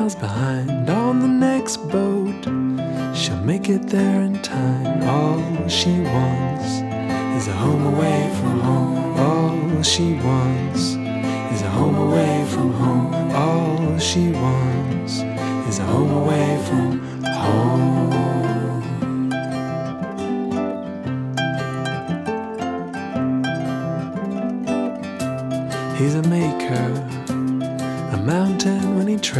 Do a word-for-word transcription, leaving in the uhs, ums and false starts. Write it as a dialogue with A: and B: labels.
A: miles behind. On the next boat, she'll make it there in time. All she wants is a home away from home. All she wants is a home away from home. All she wants is a home away from home. He's a maker, a mountain when he travels.